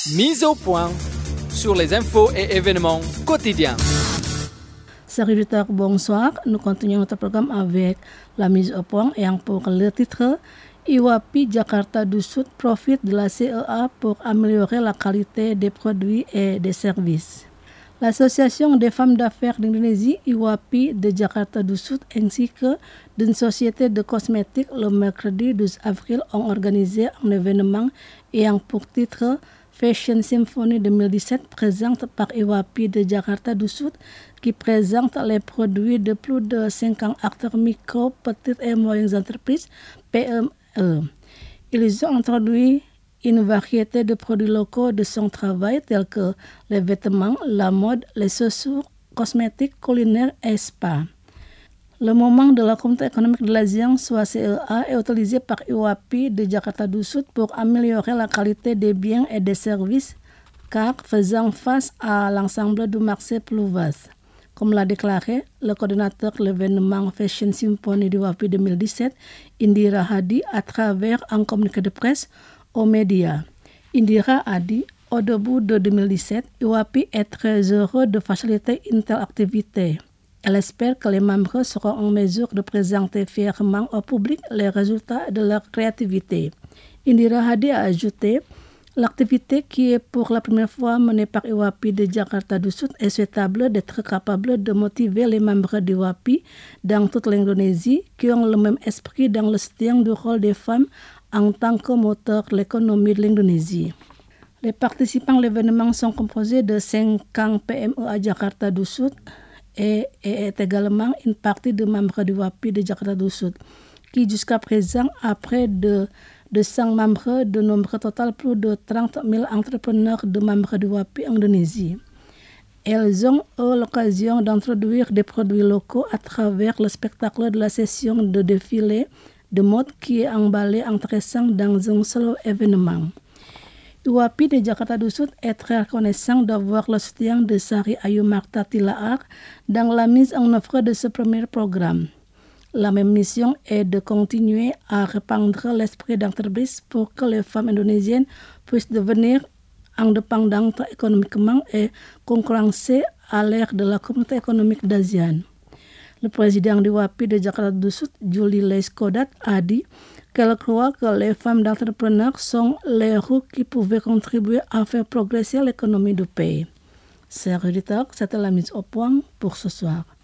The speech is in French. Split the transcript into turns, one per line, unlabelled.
Mise au point sur les infos et événements quotidiens.
Chers auditeurs, bonsoir. Nous continuons notre programme avec la mise au point et pour le titre IWAPI Jakarta du Sud profite de la CEA pour améliorer la qualité des produits et des services. L'Association des femmes d'affaires d'Indonésie, IWAPI de Jakarta du Sud, ainsi que d'une société de cosmétiques le mercredi 12 avril ont organisé un événement ayant pour titre Fashion Symphony 2017 présente par IWAPI de Jakarta du Sud qui présente les produits de plus de 50 acteurs micro, petites et moyennes entreprises, PME. Ils ont introduit une variété de produits locaux de son travail tels que les vêtements, la mode, les chaussures, cosmétiques, culinaires et spa. Le moment de la Communauté économique de l'ASEAN, soit CEA, est utilisé par IWAPI de Jakarta du Sud pour améliorer la qualité des biens et des services, car faisant face à l'ensemble du marché plus vaste. Comme l'a déclaré le coordinateur de l'événement Fashion Symphony d'IWAPI 2017, Indira Hadi, à travers un communiqué de presse aux médias. Indira a dit, au début de 2017, IWAPI est très heureux de faciliter une telle activité. Elle espère que les membres seront en mesure de présenter fièrement au public les résultats de leur créativité. Indira Hadi a ajouté, l'activité qui est pour la première fois menée par IWAPI de Jakarta du Sud est souhaitable d'être capable de motiver les membres d'IWAPI dans toute l'Indonésie qui ont le même esprit dans le soutien du rôle des femmes en tant que moteur de l'économie de l'Indonésie. Les participants à l'événement sont composés de 50 PME à Jakarta du Sud et est également une partie de membres d'IWAPI de Jakarta du Sud, qui jusqu'à présent a près de 200 membres, de nombre total plus de 30 000 entrepreneurs de membres d'IWAPI en Indonésie. Elles ont eu l'occasion d'introduire des produits locaux à travers le spectacle de la session de défilé de mode qui est emballé intéressant dans un seul événement. IWAPI de Jakarta du Sud est très reconnaissant d'avoir le soutien de Sari Ayu Marta Tilaar dans la mise en œuvre de ce premier programme. La même mission est de continuer à répandre l'esprit d'entreprise pour que les femmes indonésiennes puissent devenir indépendantes économiquement et concurrencer à l'ère de la Communauté économique d'ASEAN. Le président d'IWAPI de Jakarta du Sud, Julie Leiskodat, a dit qu'elle croit que les femmes d'entrepreneurs sont les roues qui pouvaient contribuer à faire progresser l'économie du pays. Chers auditeurs, c'était la mise au point pour ce soir.